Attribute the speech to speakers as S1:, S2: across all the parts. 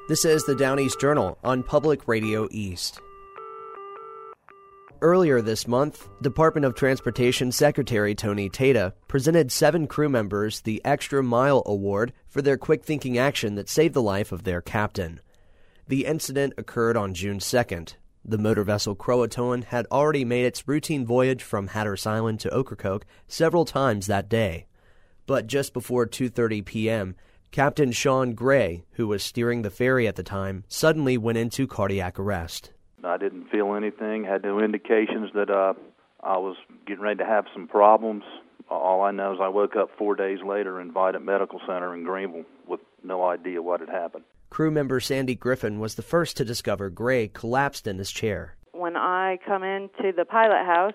S1: This is the Down East Journal on Public Radio East. Earlier this month, Department of Transportation Secretary Tony Tata presented 7 crew members the Extra Mile Award for their quick-thinking action that saved the life of their captain. The incident occurred on June 2nd. The motor vessel Croatoan had already made its routine voyage from Hatteras Island to Ocracoke several times that day. But just before 2:30 p.m., Captain Sean Gray, who was steering the ferry at the time, suddenly went into cardiac arrest.
S2: I didn't feel anything, had no indications that I was getting ready to have some problems. All I know is I woke up 4 days later in Vidant Medical Center in Greenville with no idea what had happened.
S1: Crew member Sandy Griffin was the first to discover Gray collapsed in his chair.
S3: When I come into the pilot house,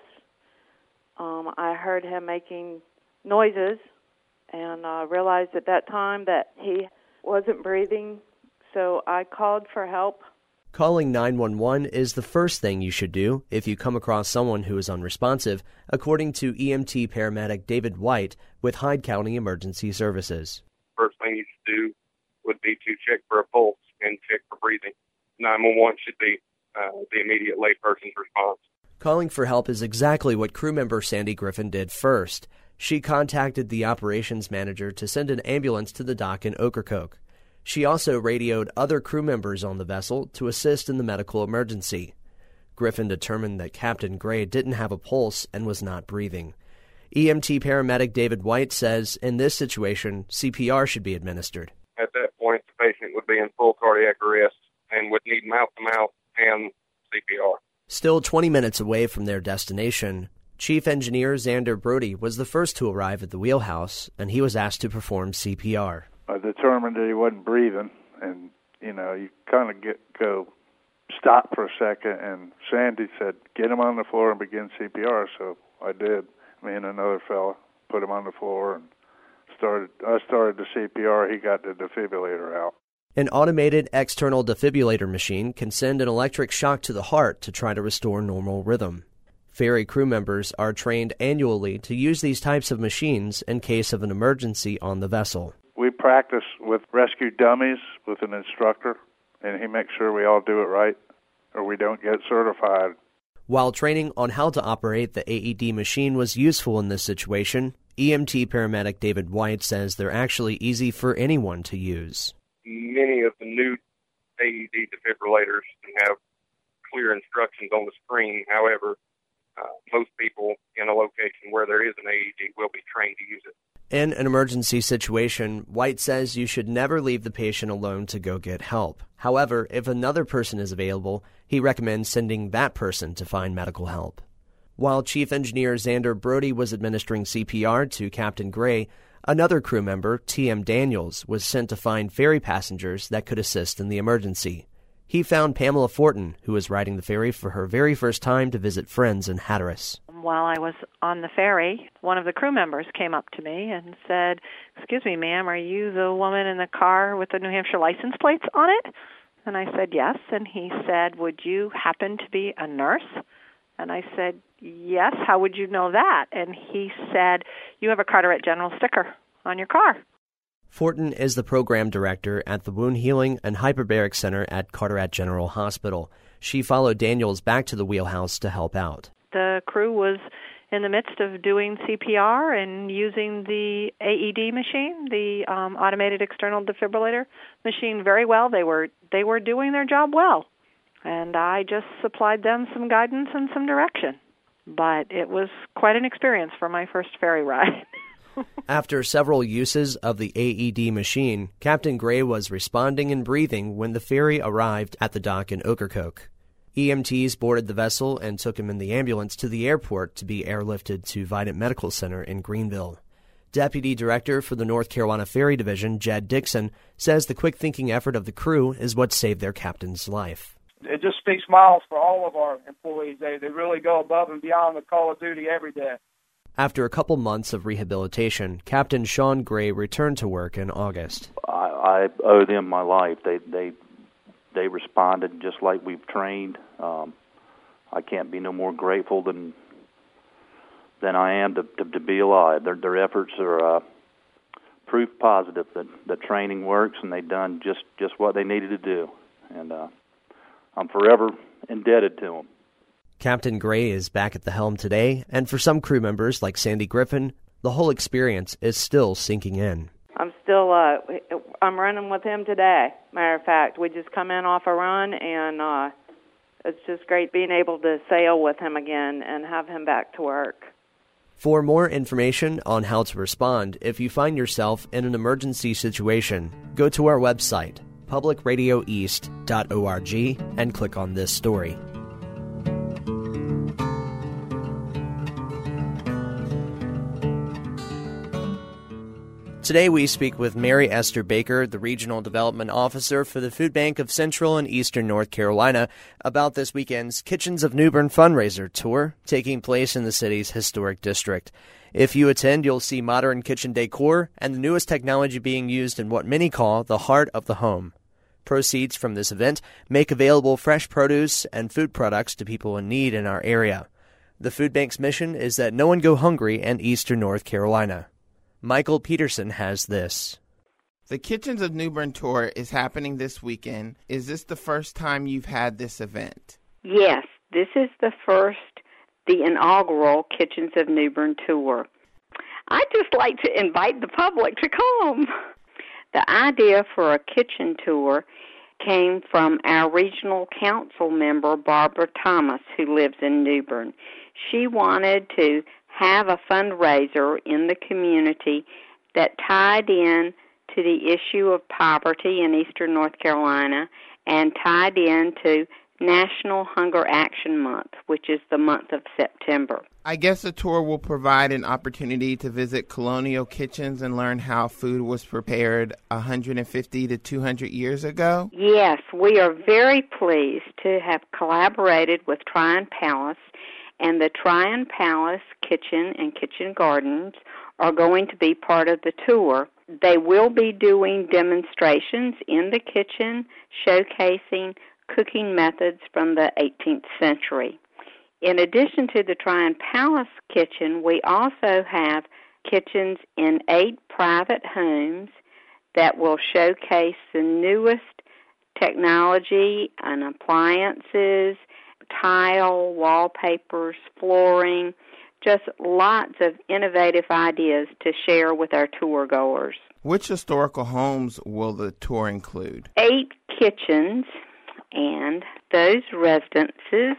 S3: I heard him making noises and realized at that time that he wasn't breathing, so I called for help.
S1: Calling 911 is the first thing you should do if you come across someone who is unresponsive, according to EMT paramedic David White with Hyde County Emergency Services.
S4: First thing you should do would be to check for a pulse and check for breathing. 911 should be the immediate layperson's response.
S1: Calling for help is exactly what crew member Sandy Griffin did first. She contacted the operations manager to send an ambulance to the dock in Ocracoke. She also radioed other crew members on the vessel to assist in the medical emergency. Griffin determined that Captain Gray didn't have a pulse and was not breathing. EMT paramedic David White says in this situation, CPR should be administered.
S4: At that point, the patient would be in full cardiac arrest and would need mouth-to-mouth and CPR. Still
S1: 20 minutes away from their destination, Chief Engineer Xander Brody was the first to arrive at the wheelhouse, and he was asked to perform CPR.
S5: I determined that he wasn't breathing, and, you kind of go stop for a second, and Sandy said, get him on the floor and begin CPR, so I did. Me and another fella put him on the floor, and I started the CPR, he got the defibrillator out.
S1: An automated external defibrillator machine can send an electric shock to the heart to try to restore normal rhythm. Ferry crew members are trained annually to use these types of machines in case of an emergency on the vessel.
S5: We practice with rescue dummies with an instructor, and he makes sure we all do it right, or we don't get certified.
S1: While training on how to operate the AED machine was useful in this situation, EMT paramedic David White says they're actually easy for anyone to use.
S4: Many of the new AED defibrillators have clear instructions on the screen. However, most people in a location where there is an AED will be trained to use it.
S1: In an emergency situation, White says you should never leave the patient alone to go get help. However, if another person is available, he recommends sending that person to find medical help. While Chief Engineer Xander Brody was administering CPR to Captain Gray, another crew member, T.M. Daniels, was sent to find ferry passengers that could assist in the emergency. He found Pamela Fortin, who was riding the ferry for her very first time to visit friends in Hatteras.
S3: While I was on the ferry, one of the crew members came up to me and said, "Excuse me, ma'am, are you the woman in the car with the New Hampshire license plates on it?" And I said, "Yes." And he said, "Would you happen to be a nurse?" And I said, "Yes, how would you know that?" And he said, "You have a Carteret General sticker on your car."
S1: Fortin is the program director at the Wound Healing and Hyperbaric Center at Carteret General Hospital. She followed Daniels back to the wheelhouse to help out.
S3: The crew was in the midst of doing CPR and using the AED machine, the automated external defibrillator machine, very well. They were doing their job well, and I just supplied them some guidance and some direction. But it was quite an experience for my first ferry ride.
S1: After several uses of the AED machine, Captain Gray was responding and breathing when the ferry arrived at the dock in Ocracoke. EMTs boarded the vessel and took him in the ambulance to the airport to be airlifted to Vidant Medical Center in Greenville. Deputy Director for the North Carolina Ferry Division, Jed Dixon, says the quick-thinking effort of the crew is what saved their captain's life.
S6: It just speaks miles for all of our employees. They really go above and beyond the call of duty every day.
S1: After a couple months of rehabilitation, Captain Sean Gray returned to work in August.
S2: I owe them my life. They responded just like we've trained. I can't be no more grateful than I am to be alive. Their efforts are proof positive that training works, and they've done just what they needed to do. And I'm forever indebted to them.
S1: Captain Gray is back at the helm today, and for some crew members like Sandy Griffin, the whole experience is still sinking in.
S7: I'm running with him today. Matter of fact, we just come in off a run, and it's just great being able to sail with him again and have him back to work.
S1: For more information on how to respond if you find yourself in an emergency situation, go to our website, publicradioeast.org, and click on this story. Today we speak with Mary Esther Baker, the Regional Development Officer for the Food Bank of Central and Eastern North Carolina, about this weekend's Kitchens of New Bern fundraiser tour taking place in the city's historic district. If you attend, you'll see modern kitchen decor and the newest technology being used in what many call the heart of the home. Proceeds from this event make available fresh produce and food products to people in need in our area. The Food Bank's mission is that no one go hungry in Eastern North Carolina. Michael Peterson has this.
S8: The Kitchens of New Bern tour is happening this weekend. Is this the first time you've had this event?
S9: Yes, this is the inaugural Kitchens of New Bern tour. I'd just like to invite the public to come. The idea for a kitchen tour came from our regional council member, Barbara Thomas, who lives in New Bern. She wanted to have a fundraiser in the community that tied in to the issue of poverty in Eastern North Carolina and tied into National Hunger Action Month, which is the month of September.
S8: I guess the tour will provide an opportunity to visit colonial kitchens and learn how food was prepared 150 to 200 years ago?
S9: Yes, we are very pleased to have collaborated with Tryon Palace, and the Tryon Palace Kitchen and Kitchen Gardens are going to be part of the tour. They will be doing demonstrations in the kitchen showcasing cooking methods from the 18th century. In addition to the Tryon Palace kitchen, we also have kitchens in 8 private homes that will showcase the newest technology and appliances, tile, wallpapers, flooring, just lots of innovative ideas to share with our tour goers.
S8: Which historical homes will the tour include?
S9: 8 kitchens and those residences,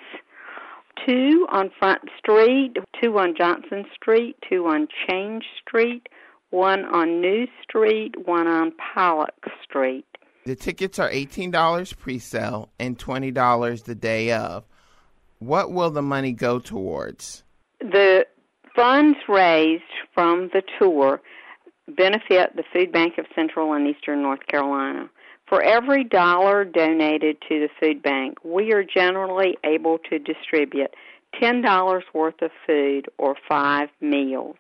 S9: 2 on Front Street, 2 on Johnson Street, 2 on Change Street, 1 on New Street, 1 on Pollock Street.
S8: The tickets are $18 pre-sale and $20 the day of. What will the money go towards?
S9: The funds raised from the tour benefit the Food Bank of Central and Eastern North Carolina. For every dollar donated to the food bank, we are generally able to distribute $10 worth of food or 5 meals.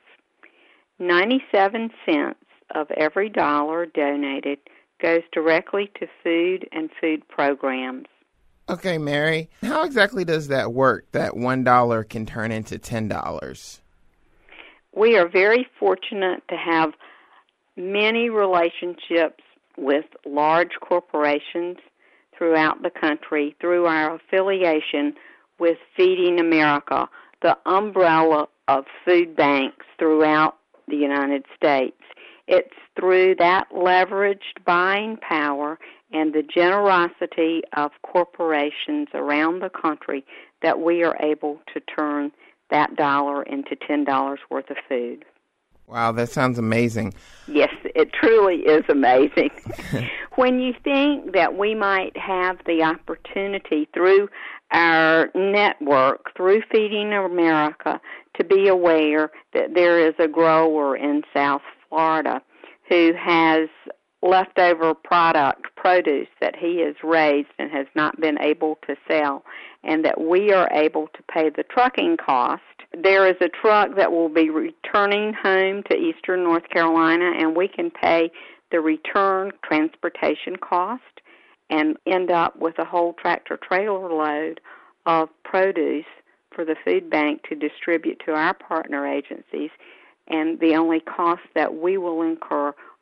S9: 97 cents of every dollar donated goes directly to food and food programs.
S8: Okay, Mary, how exactly does that work, that $1 can turn into $10?
S9: We are very fortunate to have many relationships with large corporations throughout the country through our affiliation with Feeding America, the umbrella of food banks throughout the United States. It's through that leveraged buying power and the generosity of corporations around the country that we are able to turn that dollar into $10 worth of food.
S8: Wow, that sounds amazing.
S9: Yes, it truly is amazing. When you think that we might have the opportunity through our network, through Feeding America, to be aware that there is a grower in South Florida who has leftover produce that he has raised and has not been able to sell, and that we are able to pay the trucking cost. There is a truck that will be returning home to Eastern North Carolina, and we can pay the return transportation cost and end up with a whole tractor-trailer load of produce for the food bank to distribute to our partner agencies, and the only costs that we will incur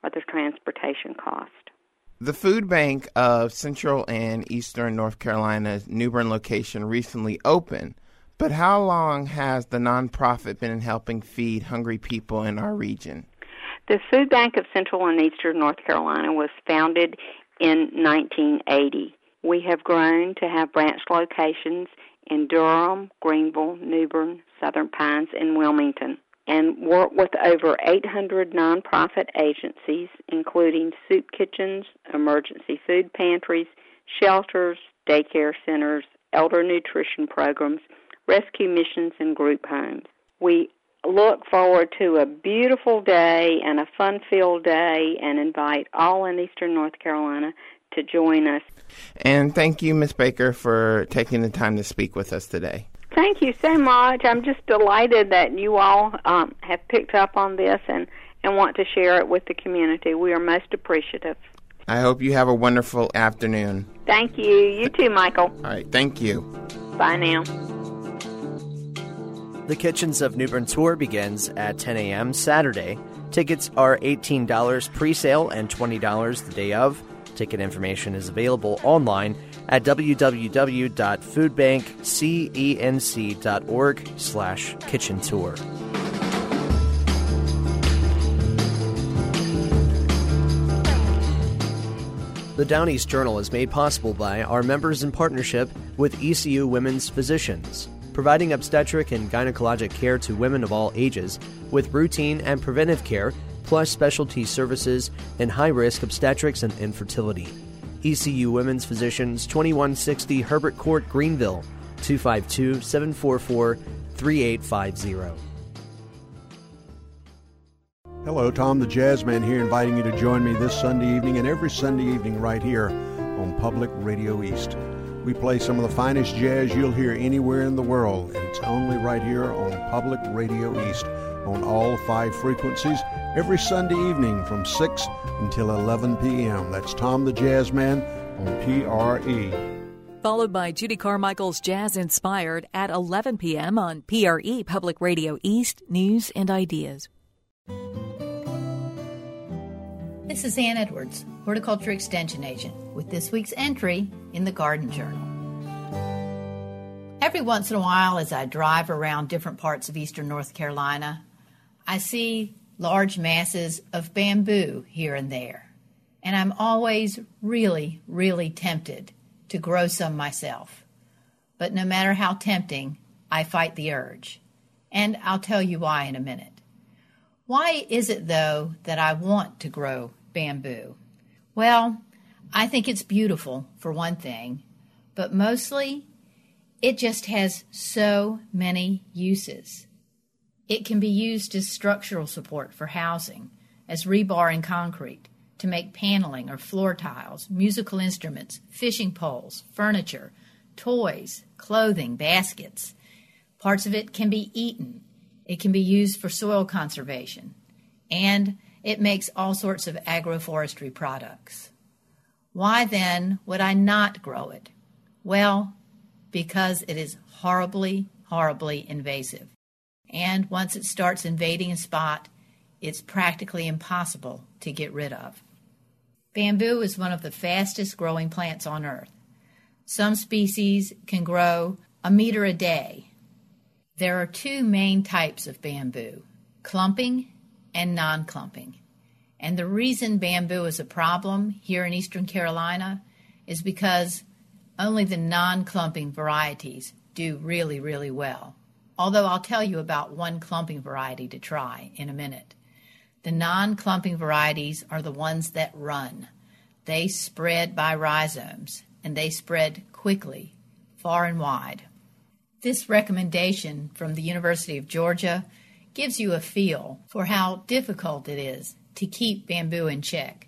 S9: or the transportation cost.
S8: The food bank of Central and Eastern North Carolina's New Bern location recently opened, but how long has the nonprofit been helping feed hungry people in our region?
S9: The Food Bank of Central and Eastern North Carolina was founded in 1980. We have grown to have branch locations in Durham, Greenville, New Bern, Southern Pines, and Wilmington, and work with over 800 nonprofit agencies, including soup kitchens, emergency food pantries, shelters, daycare centers, elder nutrition programs, rescue missions, and group homes. We look forward to a beautiful day and a fun-filled day and invite all in Eastern North Carolina to join us.
S8: And thank you, Ms. Baker, for taking the time to speak with us today.
S9: Thank you so much. I'm just delighted that you all have picked up on this and want to share it with the community. We are most appreciative.
S8: I hope you have a wonderful afternoon.
S9: Thank you. You too, Michael.
S8: All right. Thank you.
S9: Bye now.
S1: The Kitchens of New Bern tour begins at 10 a.m. Saturday. Tickets are $18 pre-sale and $20 the day of. Ticket information is available online at www.foodbankcenc.org/kitchen tour. The Down East Journal is made possible by our members in partnership with ECU Women's Physicians, providing obstetric and gynecologic care to women of all ages with routine and preventive care, plus specialty services in high-risk obstetrics and infertility. ECU Women's Physicians, 2160 Herbert Court, Greenville, 252-744-3850.
S10: Hello, Tom the Jazzman here, inviting you to join me this Sunday evening and every Sunday evening right here on Public Radio East. We play some of the finest jazz you'll hear anywhere in the world, and it's only right here on Public Radio East on all 5 frequencies every Sunday evening from 6 until 11 p.m. That's Tom the Jazzman on PRE.
S11: Followed by Judy Carmichael's Jazz Inspired at 11 p.m. on PRE Public Radio East News and Ideas.
S12: This is Ann Edwards, Horticulture Extension Agent, with this week's entry in the Garden Journal. Every once in a while, as I drive around different parts of eastern North Carolina, I see large masses of bamboo here and there, and I'm always really, really tempted to grow some myself. But no matter how tempting, I fight the urge, and I'll tell you why in a minute. Why is it, though, that I want to grow bamboo? Well, I think it's beautiful, for one thing, but mostly it just has so many uses. It can be used as structural support for housing, as rebar and concrete, to make paneling or floor tiles, musical instruments, fishing poles, furniture, toys, clothing, baskets. Parts of it can be eaten. It can be used for soil conservation, and it makes all sorts of agroforestry products. Why then would I not grow it? Well, because it is horribly, horribly invasive. And once it starts invading a spot, it's practically impossible to get rid of. Bamboo is one of the fastest growing plants on Earth. Some species can grow 1 meter a day. There are 2 main types of bamboo, clumping and non-clumping. And the reason bamboo is a problem here in Eastern Carolina is because only the non-clumping varieties do really, really well. Although I'll tell you about one clumping variety to try in a minute. The non-clumping varieties are the ones that run. They spread by rhizomes, and they spread quickly, far and wide. This recommendation from the University of Georgia gives you a feel for how difficult it is to keep bamboo in check.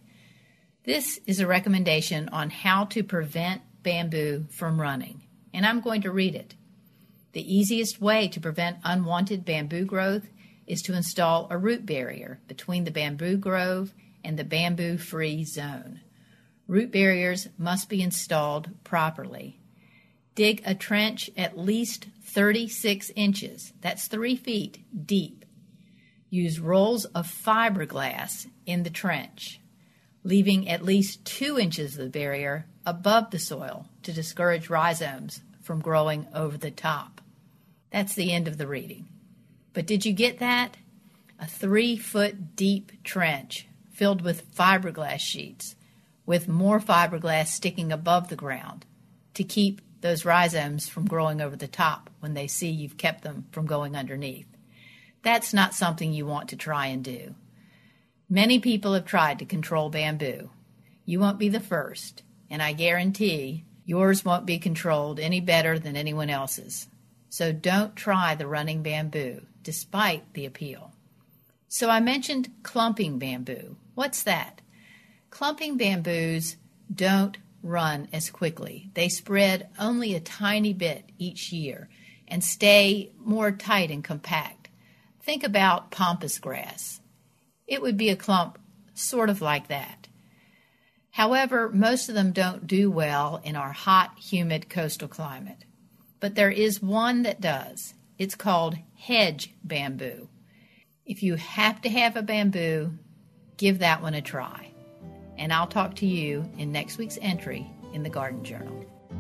S12: This is a recommendation on how to prevent bamboo from running, and I'm going to read it. The easiest way to prevent unwanted bamboo growth is to install a root barrier between the bamboo grove and the bamboo-free zone. Root barriers must be installed properly. Dig a trench at least 36 inches, that's 3 feet, deep. use rolls of fiberglass in the trench, leaving at least 2 inches of the barrier above the soil to discourage rhizomes from growing over the top. That's the end of the reading. But did you get that? A 3-foot deep trench filled with fiberglass sheets, with more fiberglass sticking above the ground to keep those rhizomes from growing over the top when they see you've kept them from going underneath. That's not something you want to try and do. Many people have tried to control bamboo. You won't be the first, and I guarantee yours won't be controlled any better than anyone else's. So don't try the running bamboo, despite the appeal. So I mentioned clumping bamboo. What's that? Clumping bamboos don't run as quickly. They spread only a tiny bit each year and stay more tight and compact. Think about pampas grass. It would be a clump sort of like that. However, most of them don't do well in our hot, humid coastal climate. But there is one that does. It's called hedge bamboo. If you have to have a bamboo, give that one a try. And I'll talk to you in next week's entry in the Garden Journal.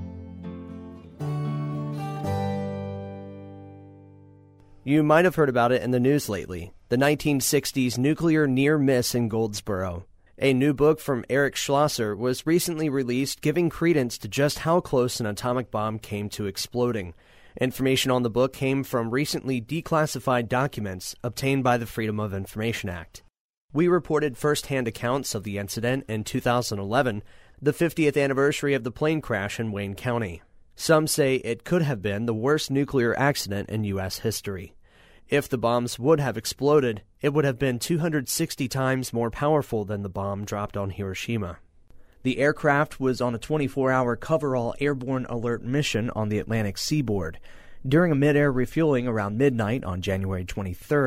S1: You might have heard about it in the news lately, the 1960s nuclear near miss in Goldsboro. A new book from Eric Schlosser was recently released giving credence to just how close an atomic bomb came to exploding. Information on the book came from recently declassified documents obtained by the Freedom of Information Act. We reported first-hand accounts of the incident in 2011, the 50th anniversary of the plane crash in Wayne County. Some say it could have been the worst nuclear accident in U.S. history. If the bombs would have exploded, it would have been 260 times more powerful than the bomb dropped on Hiroshima. The aircraft was on a 24-hour coverall airborne alert mission on the Atlantic seaboard. During a mid-air refueling around midnight on January 23,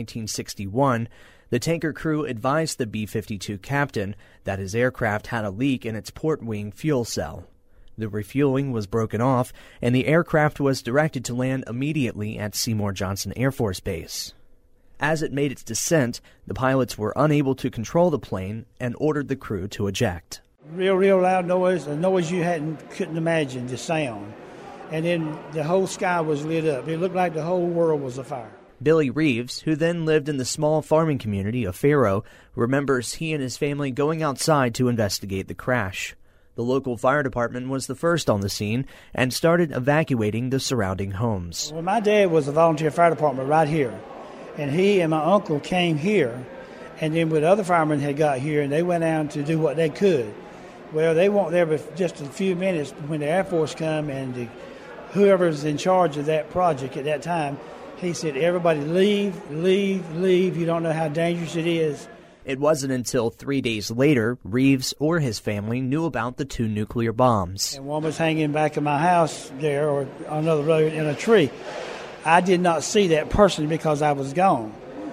S1: 1961, the tanker crew advised the B-52 captain that his aircraft had a leak in its port wing fuel cell. The refueling was broken off, and the aircraft was directed to land immediately at Seymour Johnson Air Force Base. As it made its descent, the pilots were unable to control the plane and ordered the crew to eject.
S13: Real loud noise, a noise you couldn't imagine the sound. And then the whole sky was lit up. It looked like the whole world was afire.
S1: Billy Reeves, who then lived in the small farming community of Faro, remembers he and his family going outside to investigate the crash. The local fire department was the first on the scene and started evacuating the surrounding homes.
S13: Well, my dad was a volunteer fire department right here, and he and my uncle came here, and then with other firemen had got here, and they went out to do what they could. Well, they weren't there for just a few minutes when the Air Force come, and whoever was in charge of that project at that time, he said, everybody leave, you don't know how dangerous it is.
S1: It wasn't until 3 days later Reeves or his family knew about the 2 nuclear bombs.
S13: And one was hanging back in my house there or on another road in a tree. I did not see that person because I was gone.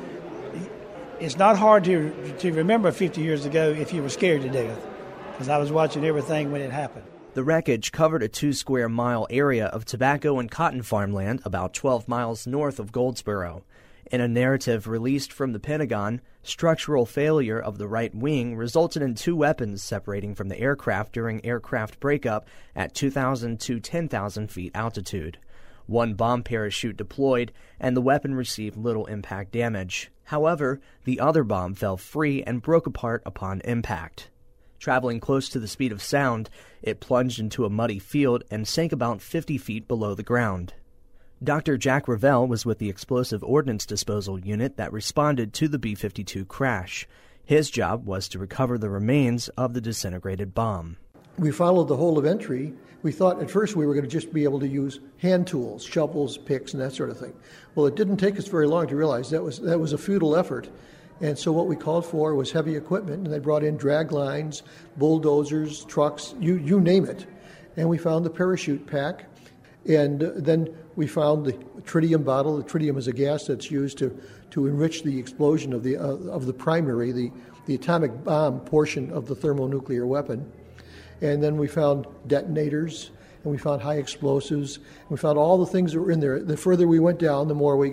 S13: It's not hard to remember 50 years ago if you were scared to death because I was watching everything when it happened.
S1: The wreckage covered a 2-square-mile area of tobacco and cotton farmland about 12 miles north of Goldsboro. In a narrative released from the Pentagon, structural failure of the right wing resulted in 2 weapons separating from the aircraft during aircraft breakup at 2,000 to 10,000 feet altitude. 1 bomb parachute deployed, and the weapon received little impact damage. However, the other bomb fell free and broke apart upon impact. Traveling close to the speed of sound, it plunged into a muddy field and sank about 50 feet below the ground. Dr. Jack Revell was with the Explosive Ordnance Disposal Unit that responded to the B-52 crash. His job was to recover the remains of the disintegrated bomb.
S14: We followed the whole of entry. We thought at first we were going to just be able to use hand tools, shovels, picks, and that sort of thing. Well, it didn't take us very long to realize that was a futile effort. And so what we called for was heavy equipment, and they brought in drag lines, bulldozers, trucks, you name it. And we found the parachute pack, and then we found the tritium bottle. The tritium is a gas that's used to enrich the explosion of the primary, the atomic bomb portion of the thermonuclear weapon. And then we found detonators, and we found high explosives, and we found all the things that were in there. The further we went down, the more we got.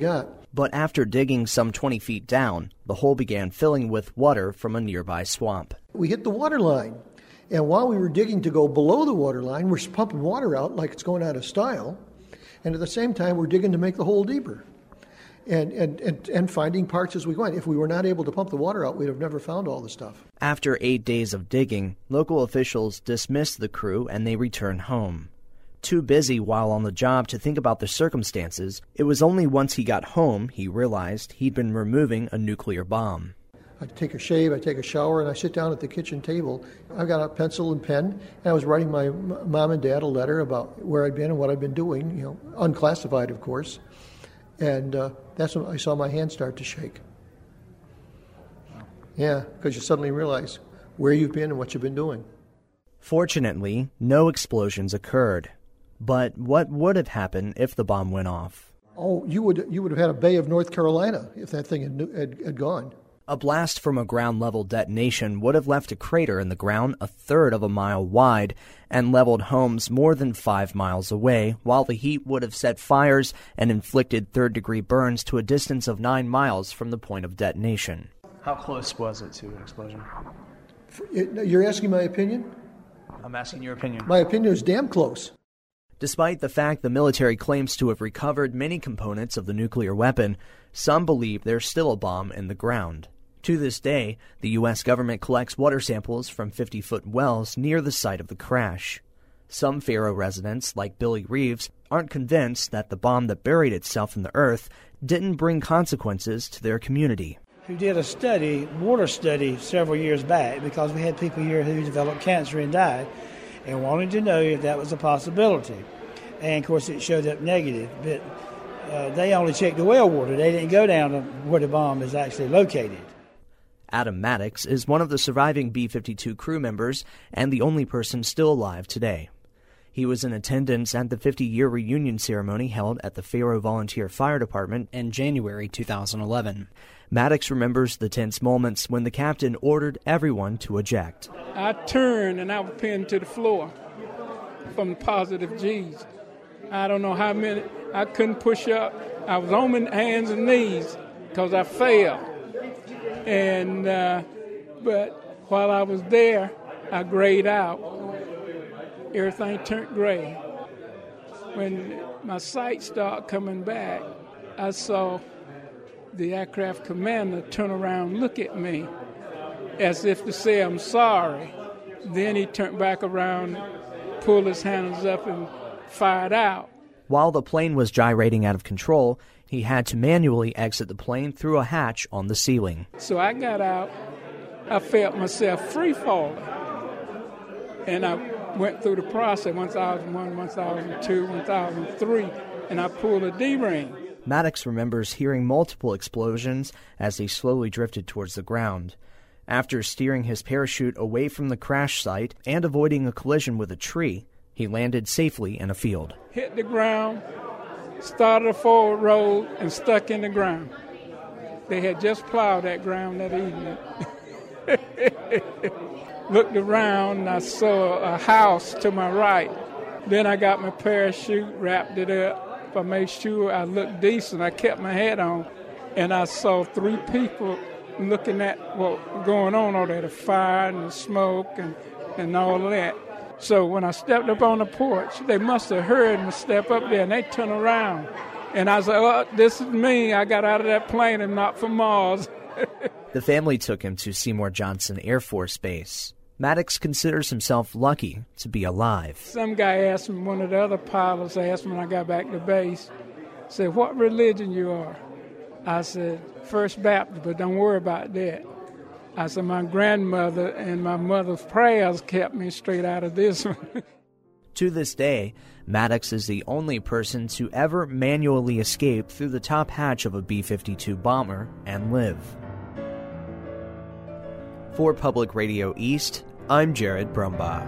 S1: But after digging some 20 feet down, the hole began filling with water from a nearby swamp.
S14: We hit the water line, and while we were digging to go below the water line, we're pumping water out like it's going out of style, and at the same time we're digging to make the hole deeper and finding parts as we went. If we were not able to pump the water out, we'd have never found all the stuff.
S1: After 8 days of digging, local officials dismissed the crew and they returned home. Too busy while on the job to think about the circumstances, it was only once he got home he realized he'd been removing a nuclear bomb.
S14: I take a shave, I take a shower, and I sit down at the kitchen table. I've got a pencil and pen, and I was writing my mom and dad a letter about where I'd been and what I'd been doing, unclassified, of course. And that's when I saw my hand start to shake. Yeah, because you suddenly realize where you've been and what you've been doing.
S1: Fortunately, no explosions occurred. But what would have happened if the bomb went off?
S14: Oh, you would have had a Bay of North Carolina if that thing had gone.
S1: A blast from a ground-level detonation would have left a crater in the ground a third of a mile wide and leveled homes more than 5 miles away, while the heat would have set fires and inflicted third-degree burns to a distance of 9 miles from the point of detonation.
S15: How close was it to an explosion?
S14: You're asking my opinion?
S15: I'm asking your opinion.
S14: My opinion is damn close.
S1: Despite the fact the military claims to have recovered many components of the nuclear weapon, some believe there's still a bomb in the ground. To this day, the U.S. government collects water samples from 50-foot wells near the site of the crash. Some Faro residents, like Billy Reeves, aren't convinced that the bomb that buried itself in the earth didn't bring consequences to their community.
S13: Who did a water study several years back, because we had people here who developed cancer and died, and wanted to know if that was a possibility. And, of course, it showed up negative. But they only checked the well water. They didn't go down to where the bomb is actually located.
S1: Adam Maddox is one of the surviving B-52 crew members and the only person still alive today. He was in attendance at the 50-year reunion ceremony held at the Faro Volunteer Fire Department in January 2011. Maddox remembers the tense moments when the captain ordered everyone to eject.
S16: I turned and I was pinned to the floor from the positive G's. I don't know how many. I couldn't push up. I was on my hands and knees because I fell. And but while I was there, I grayed out. Everything turned gray. When my sight started coming back, I saw the aircraft commander turn around and look at me as if to say, I'm sorry. Then he turned back around, pulled his hands up and fired out.
S1: While the plane was gyrating out of control, he had to manually exit the plane through a hatch on the ceiling.
S16: So I got out. I felt myself free falling. And I went through the process, 1001, 1002, 1003, and I pulled a D-ring.
S1: Maddox remembers hearing multiple explosions as they slowly drifted towards the ground. After steering his parachute away from the crash site and avoiding a collision with a tree, he landed safely in a field.
S16: Hit the ground, started a forward roll, and stuck in the ground. They had just plowed that ground that evening. Looked around, and I saw a house to my right. Then I got my parachute, wrapped it up. I made sure I looked decent. I kept my head on, and I saw 3 people looking at what was going on over there, the fire and the smoke and all of that. So when I stepped up on the porch, they must have heard me step up there, and they turned around. And I said, oh, this is me. I got out of that plane and not from Mars.
S1: The family took him to Seymour Johnson Air Force Base. Maddox considers himself lucky to be alive.
S16: Some guy asked me, one of the other pilots asked me when I got back to base, said, what religion you are? I said, First Baptist, but don't worry about that. I said, my grandmother and my mother's prayers kept me straight out of this one.
S1: To this day, Maddox is the only person to ever manually escape through the top hatch of a B-52 bomber and live. For Public Radio East, I'm Jared Brumbaugh.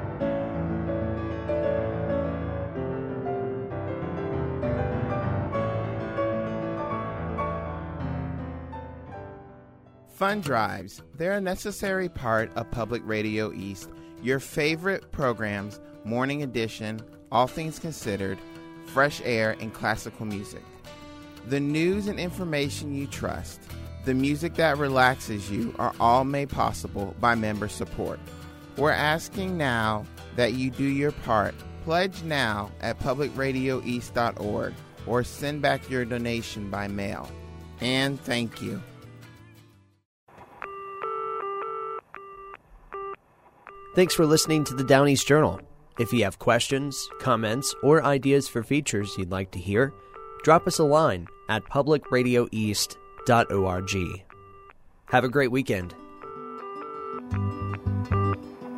S8: Fund drives. They're a necessary part of Public Radio East. Your favorite programs, Morning Edition, All Things Considered, Fresh Air, and classical music. The news and information you trust, the music that relaxes you are all made possible by member support. We're asking now that you do your part. Pledge now at publicradioeast.org or send back your donation by mail. And thank you.
S1: Thanks for listening to the Down East Journal. If you have questions, comments, or ideas for features you'd like to hear, drop us a line at publicradioeast.org. Have a great weekend.